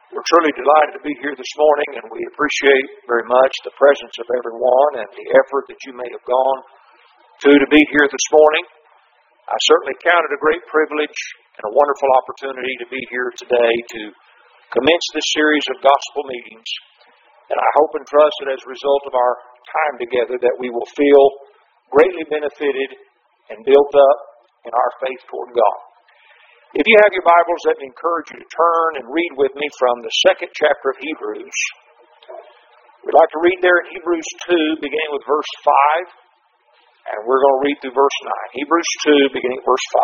We're truly delighted to be here this morning, and we appreciate very much the presence of everyone and the effort that you may have gone to be here this morning. I certainly count it a great privilege and a wonderful opportunity to be here today to commence this series of gospel meetings. And I hope and trust that as a result of our time together that we will feel greatly benefited and built up in our faith toward God. If you have your Bibles, let me encourage you to turn and read with me from the second chapter of Hebrews. We'd like to read there in Hebrews 2, beginning with verse 5, and we're going to read through verse 9. Hebrews 2, beginning with verse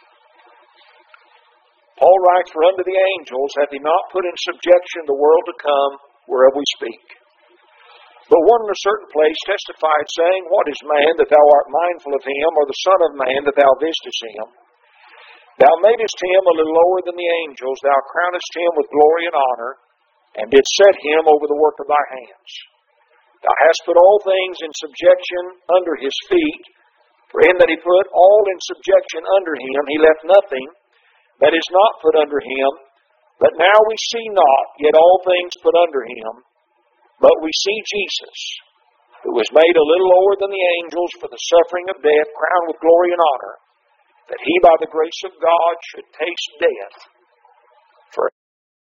5. Paul writes, "For unto the angels hath he not put in subjection the world to come, whereof we speak. But one in a certain place testified, saying, What is man that thou art mindful of him, or the son of man that thou visitest him? Thou madest him a little lower than the angels, thou crownest him with glory and honor, and didst set him over the work of thy hands. Thou hast put all things in subjection under his feet. For in that he put all in subjection under him, he left nothing that is not put under him. But now we see not yet all things put under him, but we see Jesus, who was made a little lower than the angels for the suffering of death, crowned with glory and honor, that he by the grace of God should taste death for us."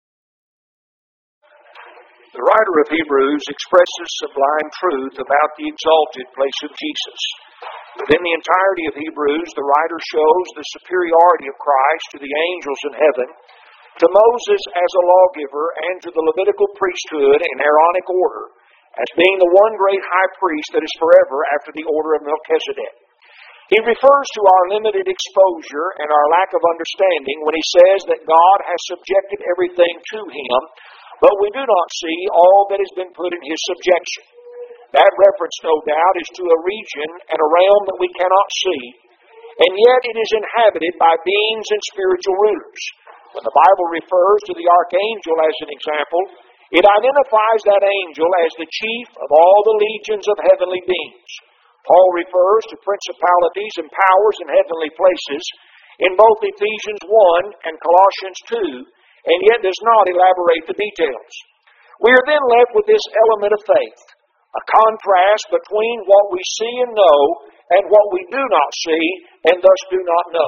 The writer of Hebrews expresses sublime truth about the exalted place of Jesus. Within the entirety of Hebrews, the writer shows the superiority of Christ to the angels in heaven, to Moses as a lawgiver, and to the Levitical priesthood in Aaronic order, as being the one great high priest that is forever after the order of Melchizedek. He refers to our limited exposure and our lack of understanding when he says that God has subjected everything to him, but we do not see all that has been put in his subjection. That reference, no doubt, is to a region and a realm that we cannot see, and yet it is inhabited by beings and spiritual rulers. When the Bible refers to the archangel as an example, it identifies that angel as the chief of all the legions of heavenly beings. Paul refers to principalities and powers in heavenly places in both Ephesians 1 and Colossians 2, and yet does not elaborate the details. We are then left with this element of faith, a contrast between what we see and know and what we do not see and thus do not know.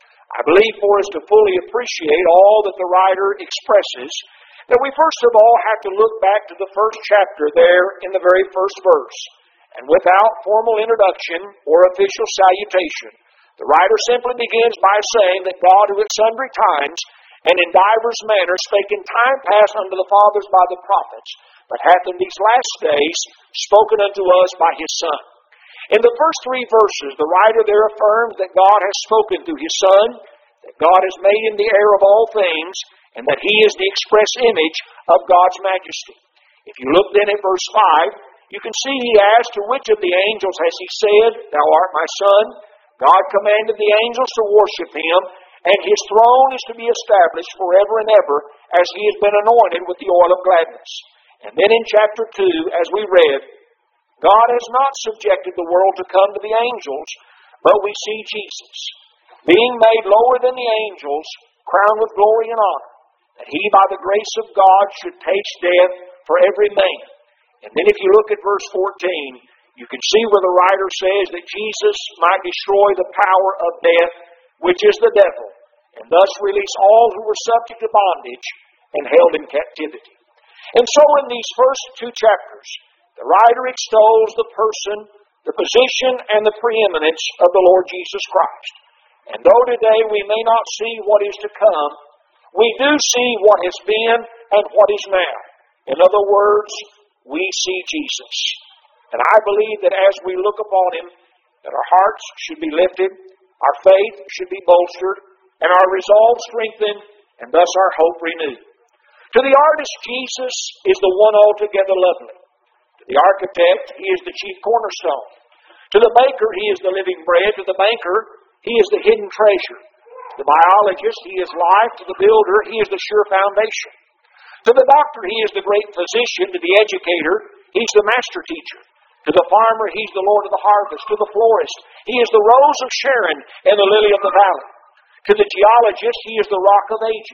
I believe for us to fully appreciate all that the writer expresses, that we first of all have to look back to the first chapter there in the very first verse. And without formal introduction or official salutation, the writer simply begins by saying that God, who at sundry times and in divers manners spake in time past unto the fathers by the prophets, but hath in these last days spoken unto us by his Son. In the first three verses, the writer there affirms that God has spoken through his Son, that God has made him the heir of all things, and that he is the express image of God's majesty. If you look then at verse 5, you can see he asks, to which of the angels has he said, Thou art my Son? God commanded the angels to worship him, and his throne is to be established forever and ever, as he has been anointed with the oil of gladness. And then in chapter 2, as we read, God has not subjected the world to come to the angels, but we see Jesus, being made lower than the angels, crowned with glory and honor, that he by the grace of God should taste death for every man. And then if you look at verse 14, you can see where the writer says that Jesus might destroy the power of death, which is the devil, and thus release all who were subject to bondage and held in captivity. And so in these first two chapters, the writer extols the person, the position, and the preeminence of the Lord Jesus Christ. And though today we may not see what is to come, we do see what has been and what is now. In other words, we see Jesus. And I believe that as we look upon him, that our hearts should be lifted, our faith should be bolstered, and our resolve strengthened, and thus our hope renewed. To the artist, Jesus is the one altogether lovely. To the architect, he is the chief cornerstone. To the baker, he is the living bread. To the banker, he is the hidden treasure. To the biologist, he is life. To the builder, he is the sure foundation. To the doctor, he is the great physician. To the educator, he's the master teacher. To the farmer, he's the Lord of the harvest. To the florist, he is the rose of Sharon and the lily of the valley. To the geologist, he is the rock of ages.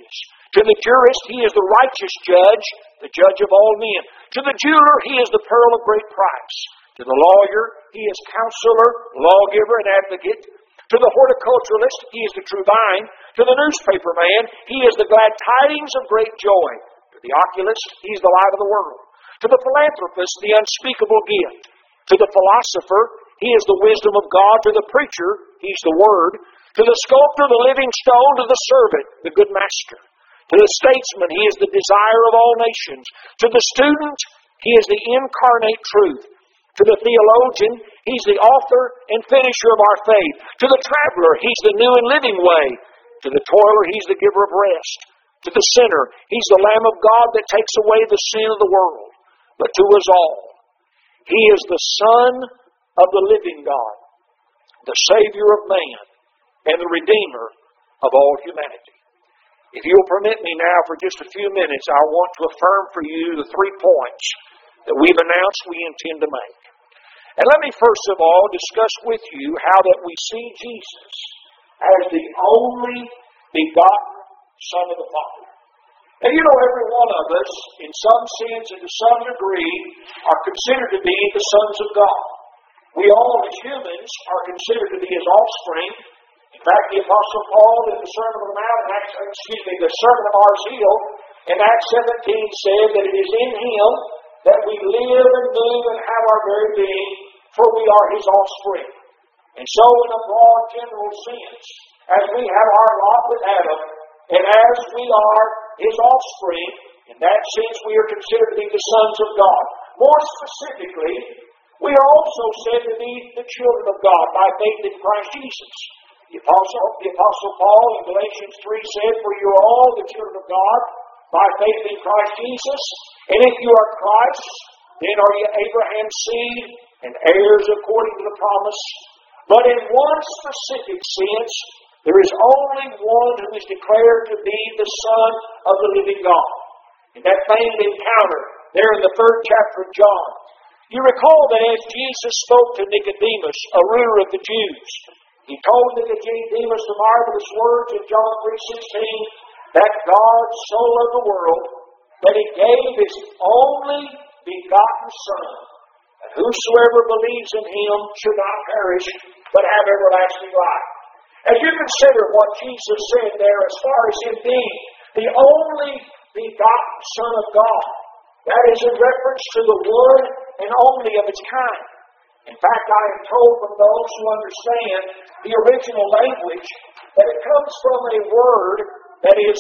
To the jurist, He is the righteous judge, the judge of all men. To the jeweler, He is the pearl of great price. To the lawyer, He is counselor, lawgiver, and advocate. To the horticulturalist, He is the true vine. To the newspaper man, He is the glad tidings of great joy. To the oculist, He is the light of the world. To the philanthropist, the unspeakable gift. To the philosopher, He is the wisdom of God. To the preacher, He's the Word. To the sculptor, the living stone. To the servant, the good master. To the statesman, He is the desire of all nations. To the student, He is the incarnate truth. To the theologian, He's the author and finisher of our faith. To the traveler, He's the new and living way. To the toiler, He's the giver of rest. To the sinner, He's the Lamb of God that takes away the sin of the world. But to us all, He is the Son of the living God, the Savior of man, and the Redeemer of all humanity. If you'll permit me now for just a few minutes, I want to affirm for you the 3 points that we've announced we intend to make. And let me first of all discuss with you how that we see Jesus as the only begotten Son of the Father. And you know, every one of us, in some sense and to some degree, are considered to be the sons of God. We all, as humans, are considered to be His offspring. In fact, the Apostle Paul in the Sermon on the Mount, the Sermon of our zeal, in Acts 17 said that it is in Him that we live and move and have our very being, for we are His offspring. And so, in a broad general sense, as we have our lot with Adam, and as we are His offspring, in that sense we are considered to be the sons of God. More specifically, we are also said to be the children of God by faith in Christ Jesus. The Apostle Paul in Galatians 3 said, "For you are all the children of God by faith in Christ Jesus. And if you are Christ, then are you Abraham's seed and heirs according to the promise." But in one specific sense, there is only one who is declared to be the Son of the living God. In that famed encounter there in the 3rd chapter of John, you recall that as Jesus spoke to Nicodemus, a ruler of the Jews, He told Nicodemus the marvelous words in John 3:16, that God so loved the world that He gave His only begotten Son, that whosoever believes in Him should not perish, but have everlasting life. As you consider what Jesus said there as far as Him being the only begotten Son of God, that is in reference to the one and only of its kind. In fact, I am told from those who understand the original language that it comes from a word that is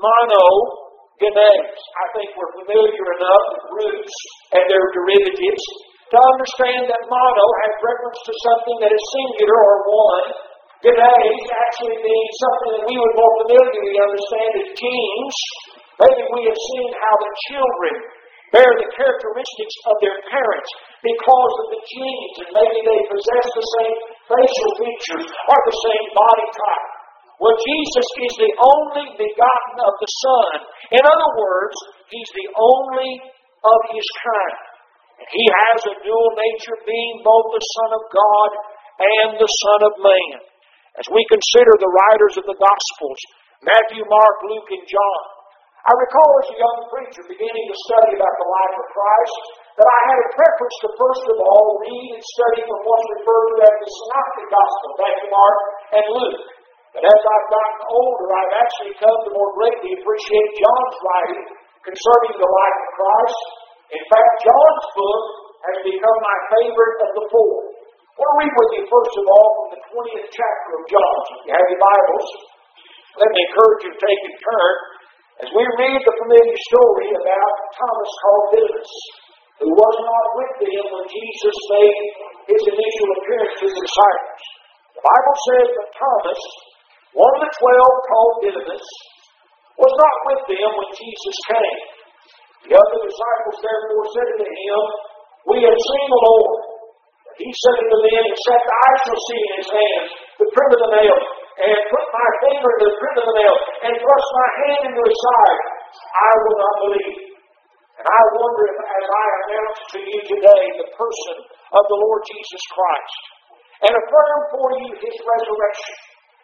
monogenes. I think we're familiar enough with roots and their derivatives to understand that mono has reference to something that is singular or one. Genes actually being something that we would more familiarly understand as genes. Maybe we have seen how the children bear the characteristics of their parents because of the genes, and maybe they possess the same facial features or the same body type. Well, Jesus is the only begotten of the Son. In other words, He's the only of His kind. And He has a dual nature, being both the Son of God and the Son of man. As we consider the writers of the Gospels, Matthew, Mark, Luke, and John, I recall as a young preacher beginning to study about the life of Christ that I had a preference to first of all read and study from what's referred to as the Synoptic Gospel, Matthew, Mark, and Luke. But as I've gotten older, I've actually come to more greatly appreciate John's writing concerning the life of Christ. In fact, John's book has become my favorite of the 4. I want to read with you first of all from the 20th chapter of John. If you have your Bibles, let me encourage you to take a turn as we read the familiar story about Thomas called Didymus, who was not with them when Jesus made His initial appearance to the disciples. The Bible says that Thomas, one of the 12 called Didymus, was not with them when Jesus came. The other disciples therefore said unto Him, "We have seen the Lord." But He said unto them, "Except I shall see in His hands the print of the nail, and put my finger into the print of the nail, and thrust my hand into His side, I will not believe." And I wonder if, as I announce to you today the person of the Lord Jesus Christ, and affirm for you His resurrection,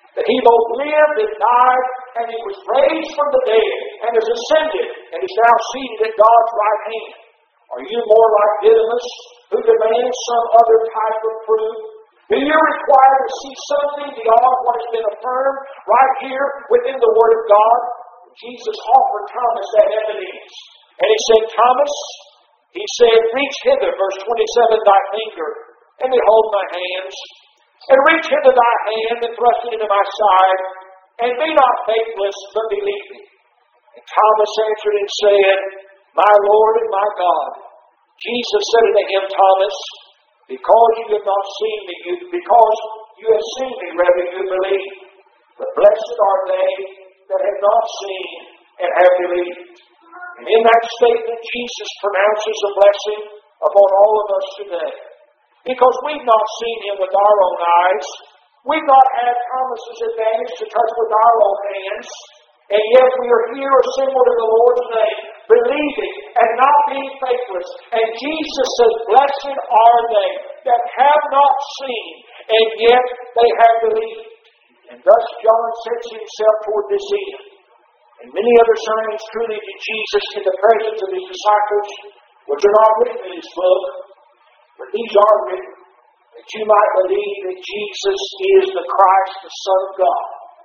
that He both lived and died, and He was raised from the dead, and is ascended, and is now seated at God's right hand. Are you more like Didymus, who demands some other type of proof? Do you require to see something beyond what has been affirmed right here within the Word of God? Jesus offered Thomas that evidence. And He said, Thomas, He said, reach hither, verse 27, thy finger, and behold my hands. And reach hither thy hand, and thrust it into my side, and be not faithless, but believing. And Thomas answered and said, My Lord and my God. Jesus said unto him, Thomas, because you have not seen me, because you have seen me, rather you believe. But blessed are they that have not seen and have believed. And in that statement, Jesus pronounces a blessing upon all of us today. Because we've not seen Him with our own eyes. We've not had Thomas's advantage to touch with our own hands. And yet we are here assembled in the Lord's name, believing and not being faithless. And Jesus says, blessed are they that have not seen, and yet they have believed. And thus John sets himself toward this end. And many other signs truly did Jesus in the presence of His disciples, which are not written in this book, but these are written, that you might believe that Jesus is the Christ, the Son of God,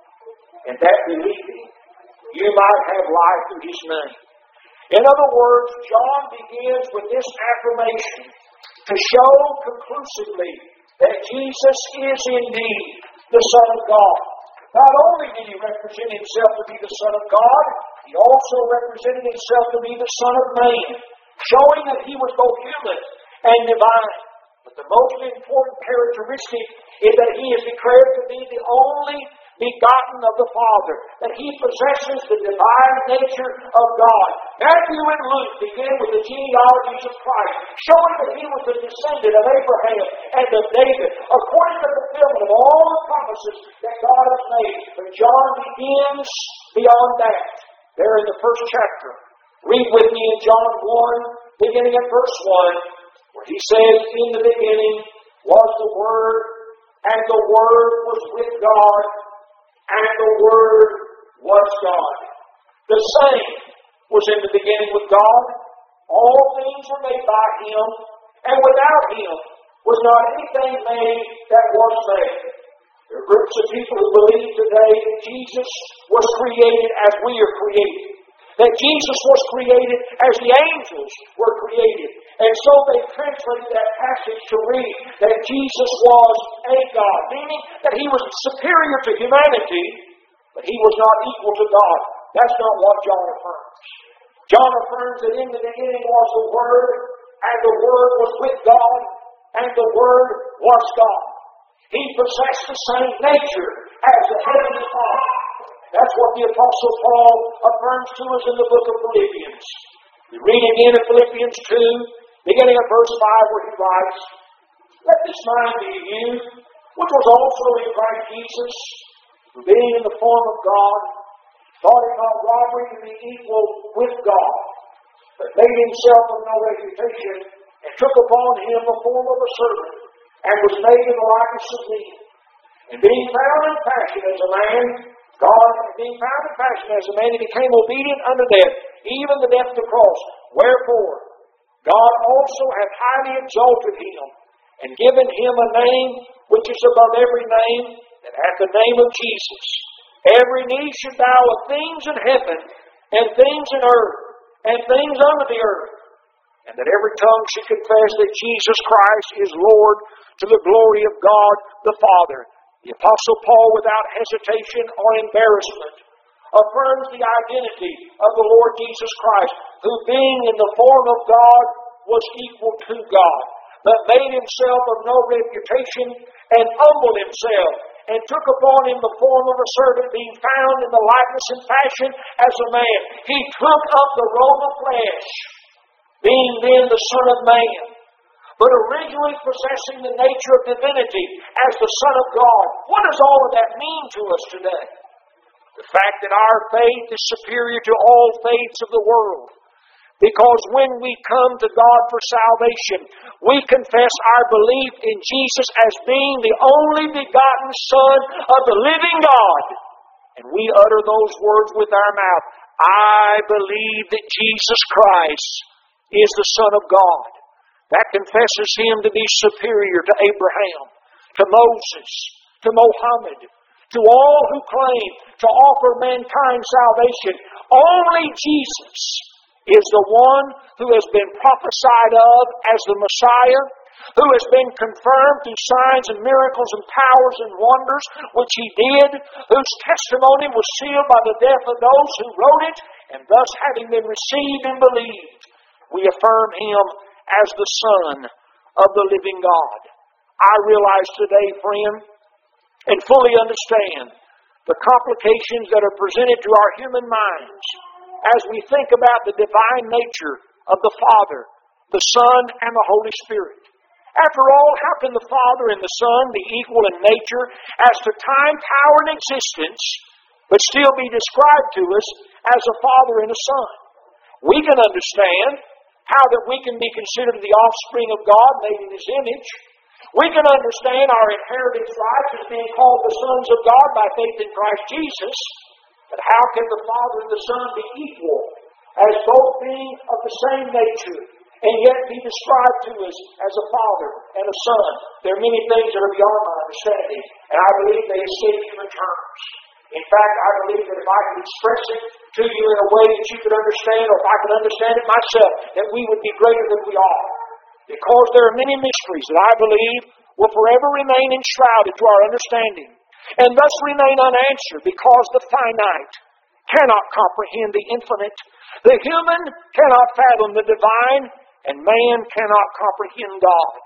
and that believing you might have life through His name. In other words, John begins with this affirmation to show conclusively that Jesus is indeed the Son of God. Not only did He represent Himself to be the Son of God, He also represented Himself to be the Son of Man, showing that He was both human and divine. But the most important characteristic is that He is declared to be the only begotten of the Father, that He possesses the divine nature of God. Matthew and Luke begin with the genealogies of Christ, showing that He was the descendant of Abraham and of David, according to the fulfillment of all the promises that God has made. But John begins beyond that, there in the first chapter. Read with me in John 1, beginning at verse 1, where he says, In the beginning was the Word, and the Word was with God, and the Word was God. The same was in the beginning with God. All things were made by Him, and without Him was not anything made that was made. There are groups of people who believe today that Jesus was created as we are created. That Jesus was created as the angels were created. And so they translate that passage to read that Jesus was a God, meaning that He was superior to humanity, but He was not equal to God. That's not what John affirms. John affirms that in the beginning was the Word, and the Word was with God, and the Word was God. He possessed the same nature as the Heavenly Father. That's what the Apostle Paul affirms to us in the book of Philippians. We read again in Philippians 2, beginning at verse 5, where he writes, Let this mind be in you, which was also in Christ Jesus, who being in the form of God, thought it not robbery to be equal with God, but made Himself of no reputation, and took upon Him the form of a servant, and was made in the likeness of men. And being found in fashion as a man, God, being found in fashion as a man, He became obedient unto death, even the death of the cross. Wherefore, God also hath highly exalted Him, and given Him a name which is above every name, that hath the name of Jesus. Every knee should bow of things in heaven, and things in earth, and things under the earth, and that every tongue should confess that Jesus Christ is Lord, to the glory of God the Father. The Apostle Paul, without hesitation or embarrassment, affirms the identity of the Lord Jesus Christ, who being in the form of God was equal to God, but made Himself of no reputation, and humbled Himself, and took upon Him the form of a servant, being found in the likeness and fashion as a man. He took up the robe of flesh, being then the Son of Man, but originally possessing the nature of divinity as the Son of God. What does all of that mean to us today? The fact that our faith is superior to all faiths of the world. Because when we come to God for salvation, we confess our belief in Jesus as being the only begotten Son of the living God. And we utter those words with our mouth. I believe that Jesus Christ is the Son of God. That confesses Him to be superior to Abraham, to Moses, to Mohammed, to all who claim to offer mankind salvation. Only Jesus is the one who has been prophesied of as the Messiah, who has been confirmed through signs and miracles and powers and wonders, which He did, whose testimony was sealed by the death of those who wrote it, and thus having been received and believed, we affirm Him as the Son of the living God. I realize today, friend, and fully understand the complications that are presented to our human minds as we think about the divine nature of the Father, the Son, and the Holy Spirit. After all, how can the Father and the Son be equal in nature as to time, power, and existence, but still be described to us as a Father and a Son? We can understand how that we can be considered the offspring of God, made in His image. We can understand our inheritance rights as being called the sons of God by faith in Christ Jesus. But how can the Father and the Son be equal, as both being of the same nature, and yet be described to us as a Father and a Son? There are many things that are beyond my understanding, and I believe they escape human terms. In fact, I believe that if I could express it to you in a way that you could understand, or if I could understand it myself, that we would be greater than we are. Because there are many mysteries that I believe will forever remain enshrouded to our understanding, and thus remain unanswered, because the finite cannot comprehend the infinite. The human cannot fathom the divine, and man cannot comprehend God.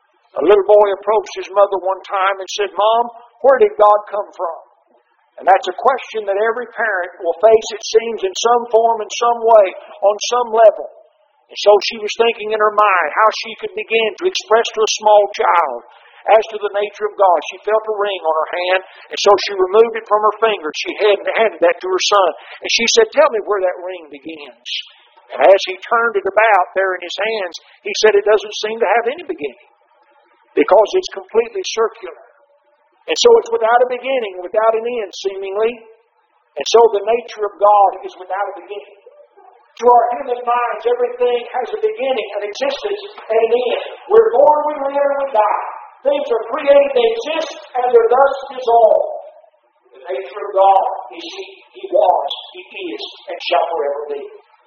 A little boy approached his mother one time and said, "Mom, where did God come from?" And that's a question that every parent will face, it seems, in some form, in some way, on some level. And so she was thinking in her mind how she could begin to express to a small child as to the nature of God. She felt a ring on her hand, and so she removed it from her finger. She handed that to her son. And she said, "Tell me where that ring begins." And as he turned it about there in his hands, he said, "It doesn't seem to have any beginning, because it's completely circular. And so it's without a beginning, without an end, seemingly. And so the nature of God is without a beginning." To our human minds, everything has a beginning, an existence, and an end. We're born, we live, and we die. Things are created, they exist, and they're thus dissolved. The nature of God is He was, He is, and shall forever be.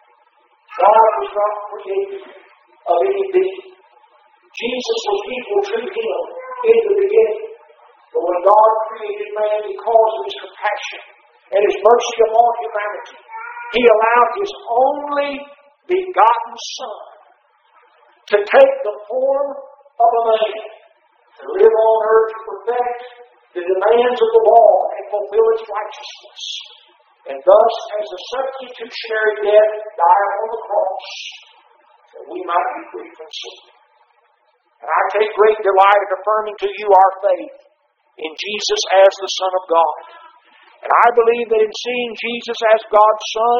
God was not created of any being. Jesus was equal to Him in the beginning. But when God created man, because of His compassion and His mercy upon humanity, He allowed His only begotten Son to take the form of a man, to live on earth to perfect the demands of the law and fulfill its righteousness. And thus, as a substitutionary death, die on the cross, that we might be free from sin. And I take great delight in affirming to you our faith in Jesus as the Son of God. And I believe that in seeing Jesus as God's Son,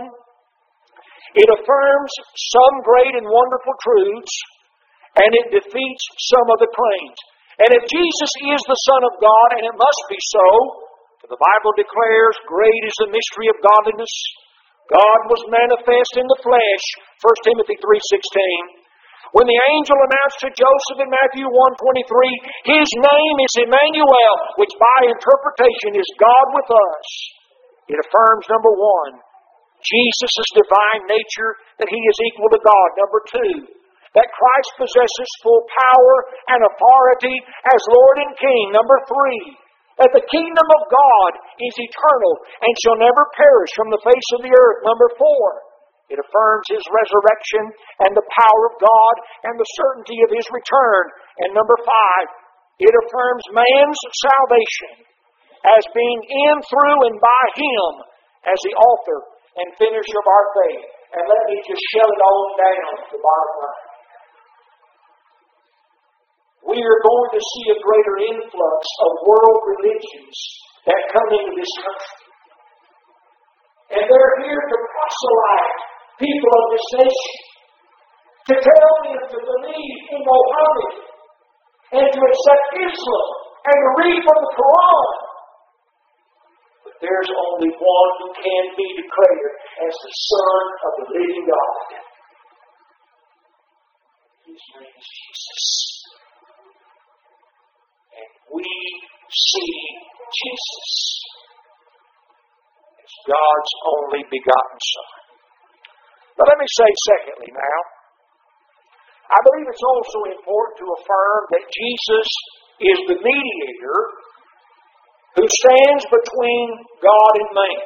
it affirms some great and wonderful truths, and it defeats some of the claims. And if Jesus is the Son of God, and it must be so, for the Bible declares, "Great is the mystery of godliness. God was manifest in the flesh," 1 Timothy 3:16. When the angel announced to Joseph in Matthew 1:23, "His name is Emmanuel," which by interpretation is God with us, it affirms, number one, Jesus' divine nature, that He is equal to God. Number two, that Christ possesses full power and authority as Lord and King. Number three, that the kingdom of God is eternal and shall never perish from the face of the earth. Number four, it affirms His resurrection and the power of God and the certainty of His return. And number five, it affirms man's salvation as being in, through, and by Him as the author and finisher of our faith. And let me just shut it on down to the bottom line. We are going to see a greater influx of world religions that come into this country. And they're here to proselyte people of this nation to tell them to believe in Muhammad and to accept Islam and to read from the Quran. But there's only one who can be declared as the Son of the living God. His name is Jesus. And we see Jesus as God's only begotten Son. But let me say secondly now, I believe it's also important to affirm that Jesus is the mediator who stands between God and man.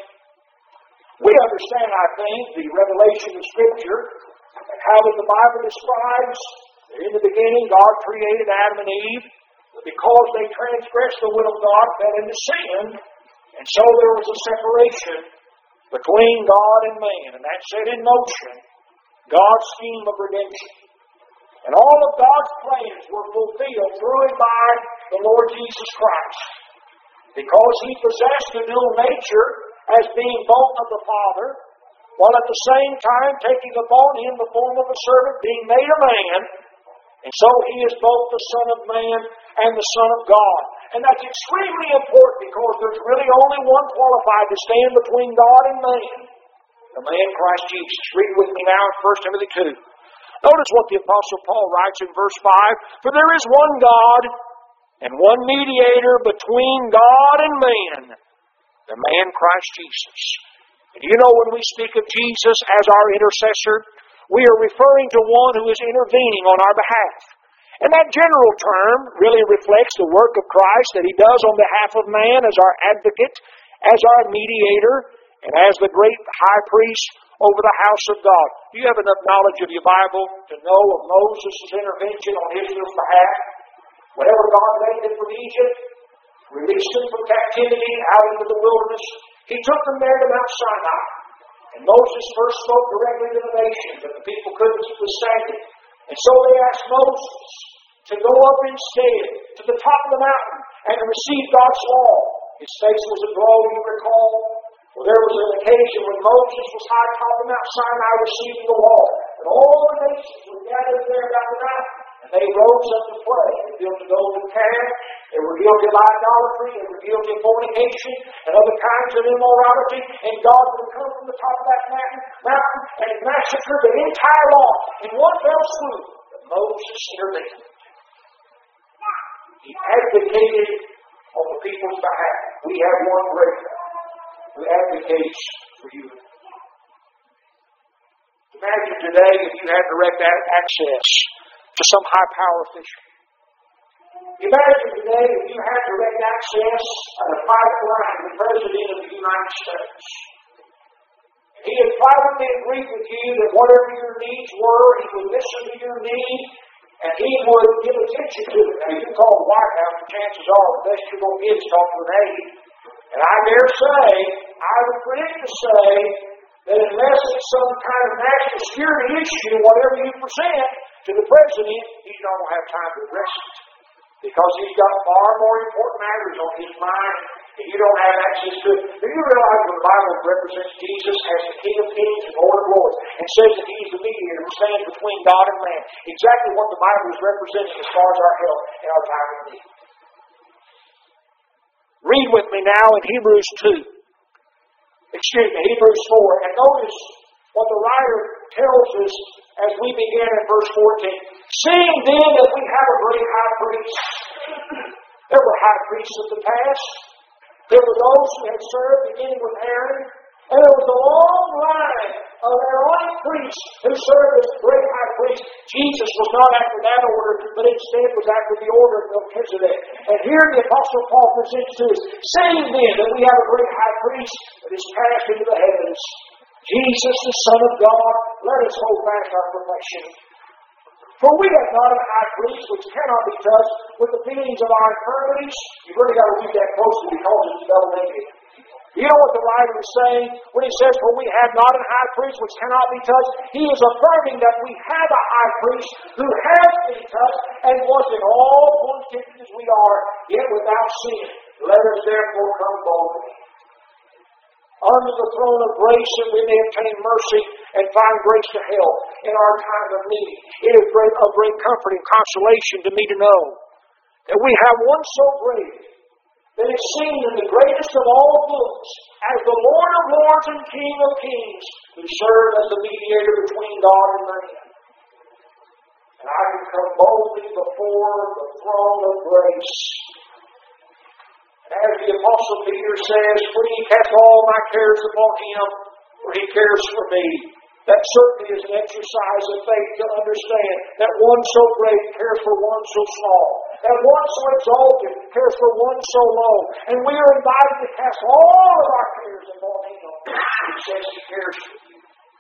We understand, I think, the revelation of Scripture, and how that the Bible describes that in the beginning God created Adam and Eve, but because they transgressed the will of God, fell into sin, and so there was a separation between God and man, and that set in motion God's scheme of redemption. And all of God's plans were fulfilled through and by the Lord Jesus Christ. Because He possessed a dual nature as being both of the Father, while at the same time taking upon Him the form of a servant, being made a man. And so He is both the Son of Man and the Son of God. And that's extremely important because there's really only one qualified to stand between God and man. The man Christ Jesus. Read with me now in 1 Timothy 2. Notice what the Apostle Paul writes in verse 5. For there is one God and one mediator between God and man, the man Christ Jesus. And you know, when we speak of Jesus as our intercessor, we are referring to one who is intervening on our behalf. And that general term really reflects the work of Christ that He does on behalf of man as our advocate, as our mediator, and as the great high priest over the house of God. Do you have enough knowledge of your Bible to know of Moses' intervention on Israel's behalf? Whenever God led them from Egypt, released them from captivity out into the wilderness, He took them there to Mount Sinai. And Moses first spoke directly to the nation, but the people couldn't withstand it. And so they asked Moses to go up instead to the top of the mountain and to receive God's law. His face was aglow, you recall. Well, there was an occasion when Moses was high atop of Mount Sinai receiving the law. And all the nations were gathered there about the mountain. And they rose up to pray. They built a golden calf. They were guilty of idolatry. They were guilty of fornication and other kinds of immorality. And God would come from the top of that mountain and massacre the entire lot in one fell swoop. But Moses intervened. He advocated on the people's behalf. We have one great God who advocates for you. Imagine today if you had direct access to some high-power official. Imagine today if you had direct access on a private line to the President of the United States. He had privately agreed with you that whatever your needs were, He would listen to your need, and He would give attention to it. Now, you can call the White House, and chances are the best you're going to get is talk to an aide. And I dare say, I would predict to say, that unless it's some kind of national security issue, whatever you present to the President, He's not going to have time to address it. Because He's got far more important matters on His mind, and you don't have access to it. Do you realize when the Bible represents Jesus as the King of Kings and Lord of Lords, and says that He's the mediator who stands between God and man? Exactly what the Bible is representing as far as our help in our time of need. Read with me now in Hebrews 4, and notice what the writer tells us as we begin in verse 14. Seeing then that we have a great high priest. There were high priests of the past. There were those who had served, beginning with Aaron. And there was a long line of Aaronic priests who served as great high priest. Jesus was not after that order, but instead was after the order of Melchizedek. And here the Apostle Paul presents to us, saying then that we have a great high priest that is passed into the heavens, Jesus, the Son of God. Let us hold fast our profession. For we have not a high priest which cannot be touched with the feelings of our infirmities. You've really got to read that closely because it's double negative. You know what the writer is saying when he says, for we have not a high priest which cannot be touched? He is affirming that we have a high priest who has been touched and was in all points tempted as we are, yet without sin. Let us therefore come boldly unto the throne of grace, that we may obtain mercy and find grace to help in our time of need. It is of great comfort and consolation to me to know that we have one so great that is seen in the greatest of all books as the Lord of lords and King of kings, who serves as the mediator between God and man. And I can come boldly before the throne of grace. And as the Apostle Peter says, "For he cast all my cares upon him, for he cares for me." That certainly is an exercise of faith to understand that one so great cares for one so small. That one so exalted cares for one so low. And we are invited to cast all of our cares upon him. He says he cares for you.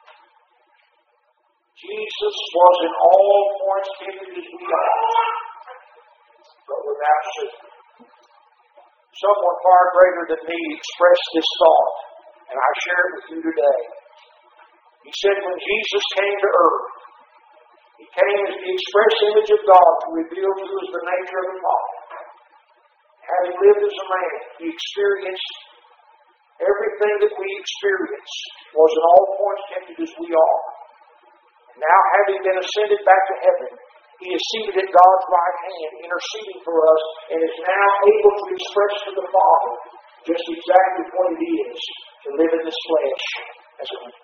Jesus was in all points tempted as we are, but without sin. Someone far greater than me expressed this thought, and I share it with you today. He said when Jesus came to earth, He came as the express image of God to reveal to us the nature of the Father. Having lived as a man, He experienced everything that we experience, was in all points tempted as we are. Now, having been ascended back to heaven, He is seated at God's right hand, interceding for us, and is now able to express to the Father just exactly what it is to live in this flesh as a man.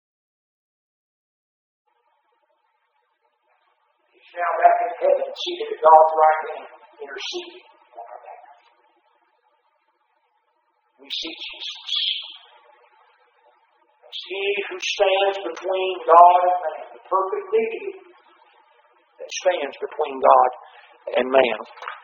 He's now back in heaven, seated at God's right hand, interceding on our behalf. We see Jesus as He who stands between God and man, the perfect mediator that stands between God and man.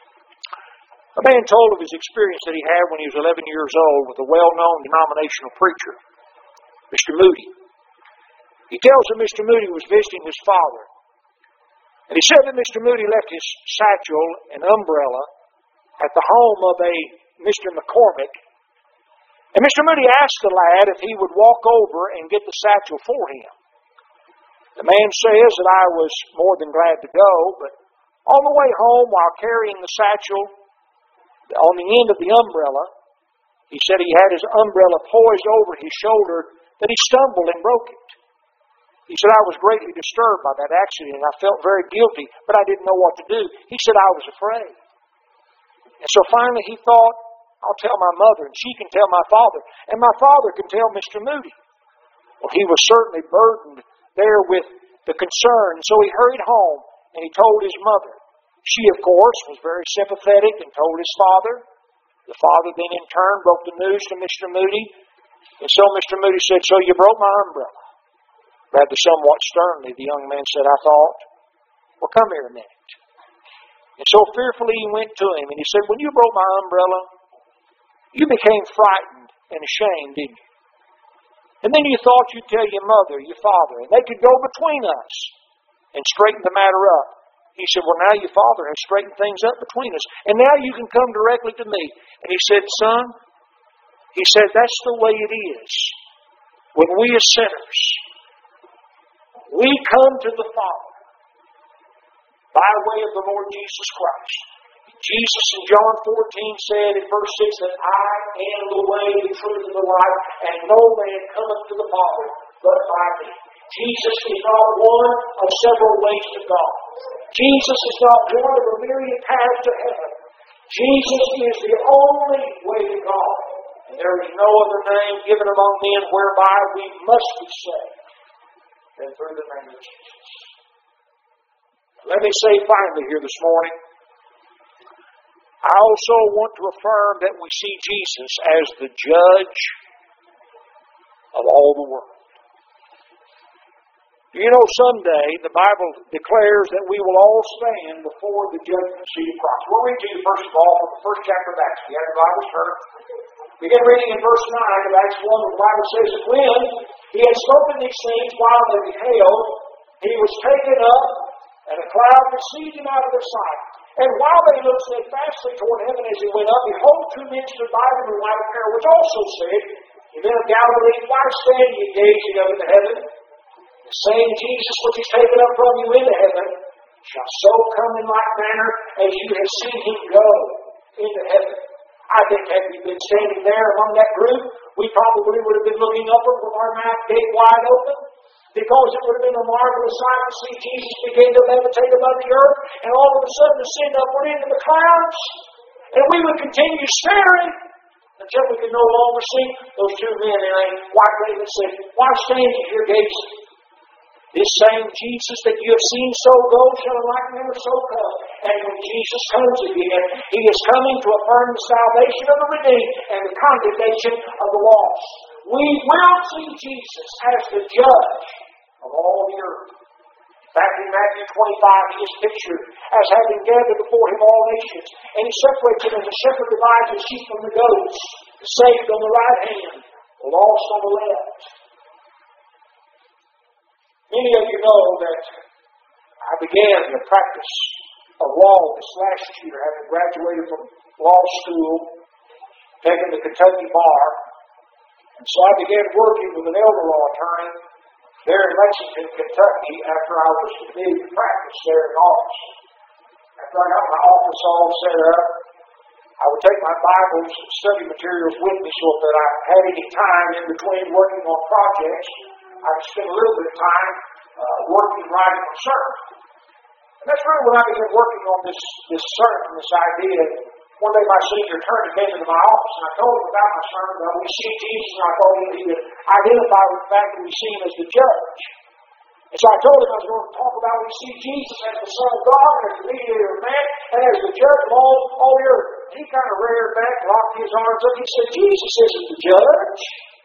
A man told of his experience that he had when he was 11 years old with a well-known denominational preacher, Mr. Moody. He tells that Mr. Moody was visiting his father, and he said that Mr. Moody left his satchel and umbrella at the home of a Mr. McCormick, and Mr. Moody asked the lad if he would walk over and get the satchel for him. The man says that I was more than glad to go, but on the way home, while carrying the satchel on the end of the umbrella, he said he had his umbrella poised over his shoulder, that he stumbled and broke it. He said, I was greatly disturbed by that accident, and I felt very guilty, but I didn't know what to do. He said, I was afraid. And so finally he thought, I'll tell my mother, and she can tell my father, and my father can tell Mr. Moody. Well, he was certainly burdened there with the concern, so he hurried home, and he told his mother. She, of course, was very sympathetic and told his father. The father then in turn broke the news to Mr. Moody, and so Mr. Moody said, so you broke my umbrella. Rather somewhat sternly, the young man said, I thought, well, come here a minute. And so fearfully he went to him, and he said, when you broke my umbrella, you became frightened and ashamed, didn't you? And then you thought you'd tell your mother, your father, and they could go between us and straighten the matter up. He said, well, now your father has straightened things up between us, and now you can come directly to me. And he said, son, he said, that's the way it is. When we as sinners, we come to the Father by way of the Lord Jesus Christ. Jesus in John 14 said in verse 6 that I am the way, the truth, and the life, and no man cometh to the Father but by me. Jesus is not one of several ways to God. Jesus is not one of a myriad paths to heaven. Jesus is the only way to God. And there is no other name given among men whereby we must be saved than through the name of Jesus. Let me say finally here this morning, I also want to affirm that we see Jesus as the judge of all the world. You know, someday the Bible declares that we will all stand before the judgment seat of Christ. We'll read to you first of all from the first chapter of Acts. You have the Bible, sir? Begin reading in verse 9 of Acts 1, where the Bible says that when he had spoken these things while they beheld, he was taken up, and a cloud received him out of their sight. And while they looked steadfastly toward heaven as he went up, behold, two men stood by them in white apparel, which also said, Ye men of Galilee, why stand ye gazing up into heaven? The same Jesus which is taken up from you into heaven shall so come in like manner as you have seen him go into heaven. I think had we been standing there among that group, we probably would have been looking upward with our mouth gaped wide open. Because it would have been a marvelous sight to see Jesus begin to levitate above the earth and all of a sudden ascend upward into the clouds. And we would continue staring until we could no longer see those two men in a white raiment said, "Why stand ye here gazing? This same Jesus that you have seen so go shall in like manner so come." And when Jesus comes again, He is coming to affirm the salvation of the redeemed and the condemnation of the lost. We will see Jesus as the judge of all the earth. Back in Matthew 25, He is pictured as having gathered before Him all nations. And He separates them as a shepherd divides the sheep from the goats, the saved on the right hand, the lost on the left. Many of you know that I began the practice of law this last year, having graduated from law school, taken the Kentucky bar. And so I began working with an elder law attorney there in Lexington, Kentucky, after I was committed to practice there in office. After I got my office all set up, I would take my Bibles and study materials with me so that I had any time in between working on projects. I would spend a little bit of time working, writing a sermon. And that's really when I began working on this sermon, this idea. One day my senior attorney came into my office and I told him about my sermon, about we see Jesus, and I told him he would identify with the fact that we see Him as the judge. And so I told him I was going to talk about we see Jesus as the Son of God, as the mediator of man, and as the judge of all the earth. He kind of reared back, locked his arms up. He said, "Jesus isn't the judge."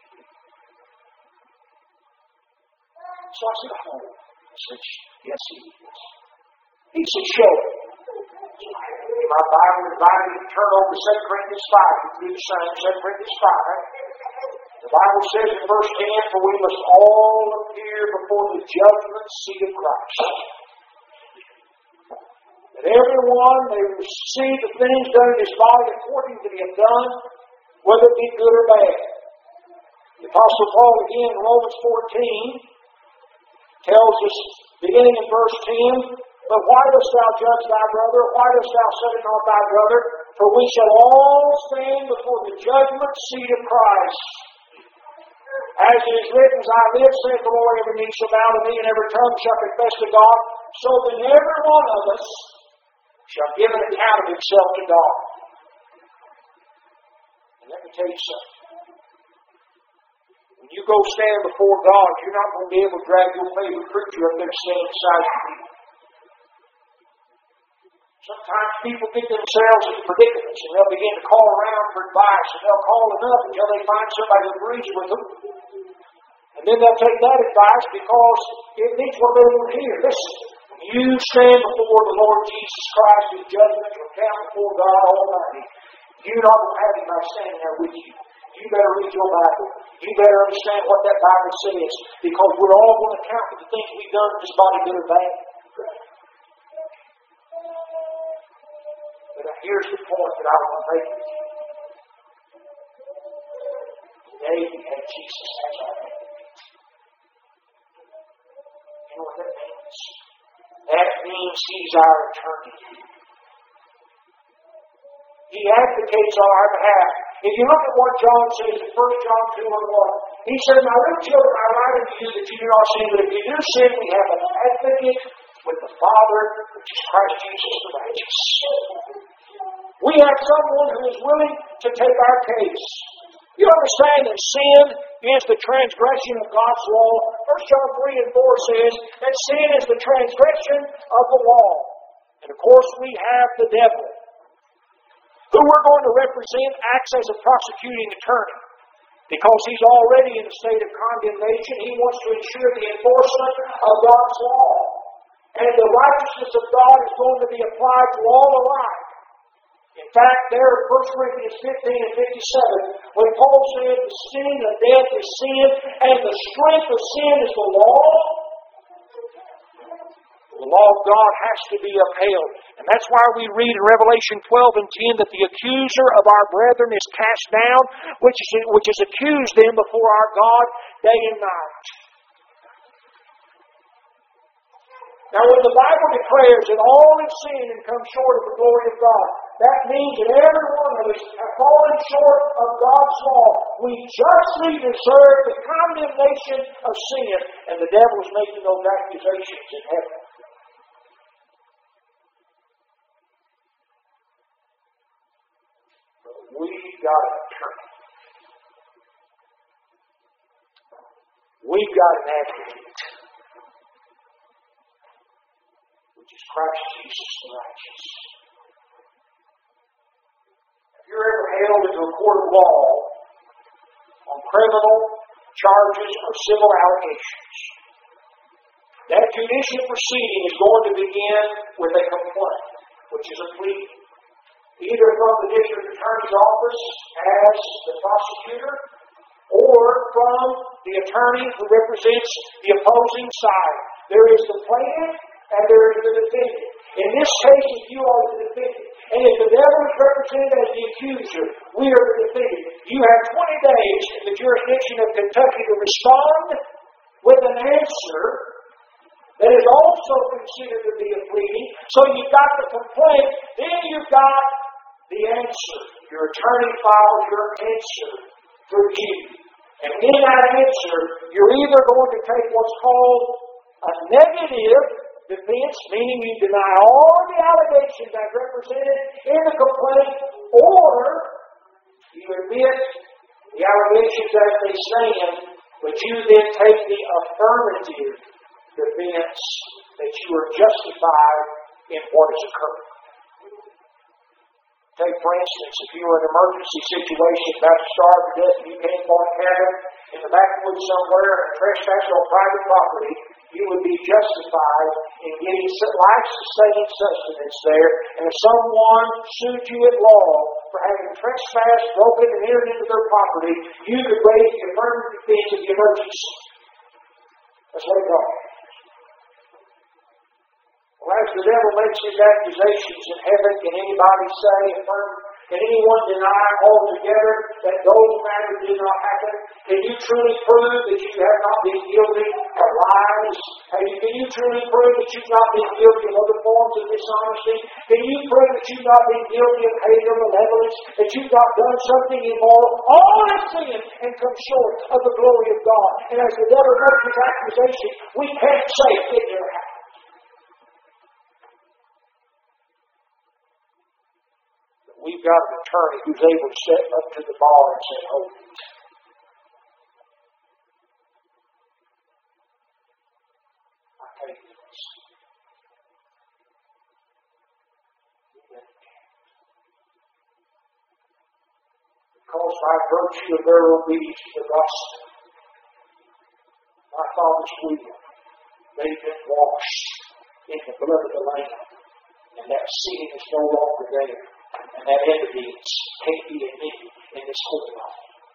So I said, "Oh." He said, "Yes, He is." He said, "Show me." So I gave my Bible and invited him to turn over to 2 Corinthians 5. You can do the same, 2 Corinthians 5. The Bible says in verse 10, "For we must all appear before the judgment seat of Christ, that everyone may receive the things done in his body according to the done, whether it be good or bad." The Apostle Paul again in Romans 14 tells us, beginning in verse 10, "But why dost thou judge thy brother? Why dost thou set it on thy brother? For we shall all stand before the judgment seat of Christ. As it is written, As I live, saith the Lord, every knee shall bow to me, and every tongue shall confess to God. So then every one of us shall give an account of himself to God." And let me tell you something. When you go stand before God, you're not going to be able to drag your favorite preacher up there and stand beside you. Sometimes people get themselves in predicaments and they'll begin to call around for advice, and they'll call enough until they find somebody who agrees with them. And then they'll take that advice because it means what they want to hear. Listen, when you stand before the Lord Jesus Christ in judgment, you'll stand before God Almighty. You're not going to have Him standing there with you. You better read your Bible. You better understand what that Bible says, because we're all going to count for the things we've done in this body, good or bad. But here's the point that I want to make with you. Today we have Jesus as our advocate. You know what that means? That means He's our attorney. He advocates on our behalf. If you look at what John says in 1 John 2 and 1, he says, "My little children, I write unto you that you do not sin, but if you do sin, we have an advocate with the Father, which is Christ Jesus the righteous." We have someone who is willing to take our case. You understand that sin is the transgression of God's law. 1 John 3 and 4 says that sin is the transgression of the law. And of course we have the devil, who we're going to represent, acts as a prosecuting attorney. Because he's already in a state of condemnation, he wants to ensure the enforcement of God's law. And the righteousness of God is going to be applied to all alike. In fact, there in 1 Corinthians 15 and 57, when Paul said the sin of death is sin, and the strength of sin is the law, the law of God has to be upheld. And that's why we read in Revelation 12 and 10 that the accuser of our brethren is cast down, which has accused them before our God day and night. Now when the Bible declares that all have sinned and come short of the glory of God, That means that every one of us have fallen short of God's law. We justly deserve the condemnation of sin, and the devil is making those accusations in heaven. But we've got an attorney. We've got an advocate, which is Christ Jesus the righteous. Have you ever held into a court of law on criminal charges or civil allegations? That judicial proceeding is going to begin with a complaint, which is a plea, either from the district attorney's office as the prosecutor, or from the attorney who represents the opposing side. There is the plaintiff and there is the defendant. In this case, if you are the defendant, and if the devil is represented as the accuser, we are the defendant. You have 20 days in the jurisdiction of Kentucky to respond with an answer that is also considered to be a pleading. So you've got the complaint, then you've got the answer. Your attorney files your answer for you. And in that answer, you're either going to take what's called a negative defense, meaning you deny all the allegations as represented in the complaint, or you admit the allegations as they stand, but you then take the affirmative defense that you are justified in what has occurred. Take, for instance, if you were in an emergency situation about to starve to death and you came upon a cabin in the backwoods somewhere and trespassed on private property, you would be justified in getting life-sustaining sustenance there. And if someone sued you at law for having trespassed, broken, and entered into their property, you could raise the affirmative defense of the emergency. That's what it calls. Well, as the devil makes his accusations in heaven, can anybody say, can anyone deny altogether that those matters did not happen? Can you truly prove that you have not been guilty of lies? Can you truly prove that you've not been guilty of other forms of dishonesty? Can you prove that you've not been guilty of hate or malevolence? That you've not done something immoral? All have sinned and come short of the glory of God. And as the devil makes his accusation, we can't say it never happened. We've got an attorney who's able to step up to the bar and say, hold it. I take this. Because by virtue of their obedience to the gospel, my Father's will, they've been washed in the blood of the Lamb, and that sin is no longer there. And that evidence can't be admitted in this court of law.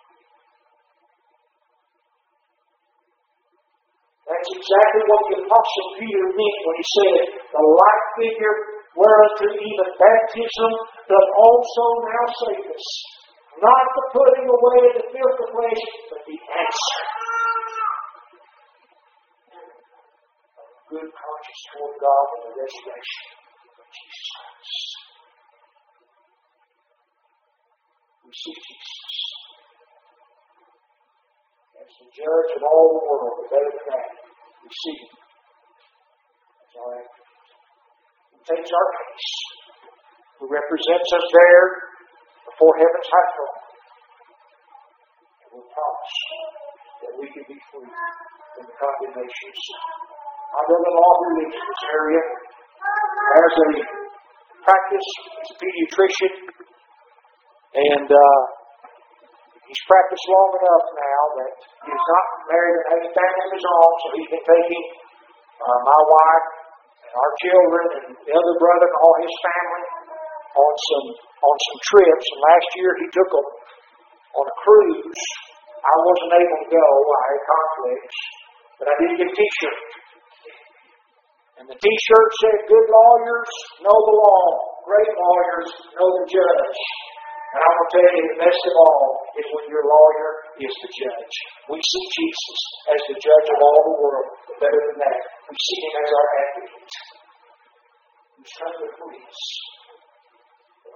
That's exactly what the Apostle Peter meant when he said, the like figure whereunto even baptism doth also now save us. Not the putting away of the filth of flesh, but the answer of good conscience toward God and the resurrection of Jesus Christ. We see Jesus as the judge of all the world, the better than that. We see Him as our advocate. He takes our case, who represents us there before heaven's high throne, and will promise that we can be free from the condemnation of sin. My brother-in-law who lives in this area has a practice as a pediatrician. And he's practiced long enough now that he's not married and has a family of his own, so he's been taking my wife and our children and the other brother and all his family on some trips. And last year he took them on a cruise. I wasn't able to go. I had conflicts. But I did get a T-shirt. And the T-shirt said, good lawyers know the law. Great lawyers know the judge. And I will tell you, the best of all is when your lawyer is the judge. We see Jesus as the judge of all the world. But better than that, we see Him as our advocate. He's trying to free us.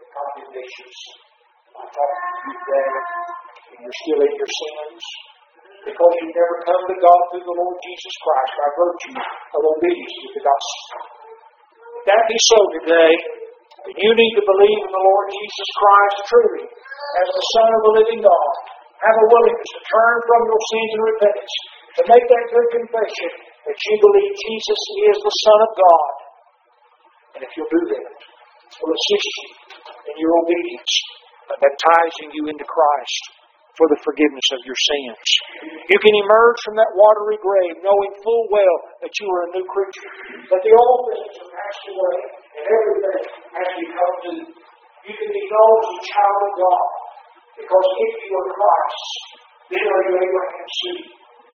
condemnations. I'm talking to you today, and you're still in your sins, because you've never come to God through the Lord Jesus Christ by virtue of obedience to the gospel. If that be so today, then you need to believe in the Lord Jesus Christ truly as the Son of the living God. Have a willingness to turn from your sins and repentance, to make that good confession that you believe Jesus is the Son of God. And if you'll do that, it will assist you in your obedience by baptizing you into Christ for the forgiveness of your sins. You can emerge from that watery grave knowing full well that you are a new creature, that the old things are passed away and everything has become new. You can be known as a child of God, because if you are Christ, then are you Abraham's seed.